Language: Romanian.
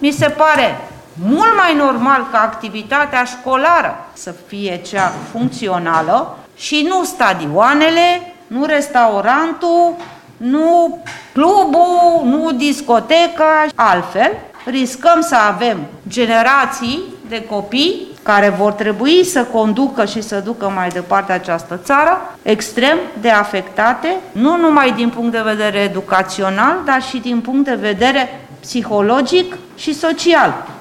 Mi se pare mult mai normal ca activitatea școlară să fie cea funcțională și nu stadioanele, nu restaurantul, nu clubul, nu discoteca. Altfel, riscăm să avem generații de copii care vor trebui să conducă și să ducă mai departe această țară, extrem de afectate, nu numai din punct de vedere educațional, dar și din punct de vedere psihologic și social.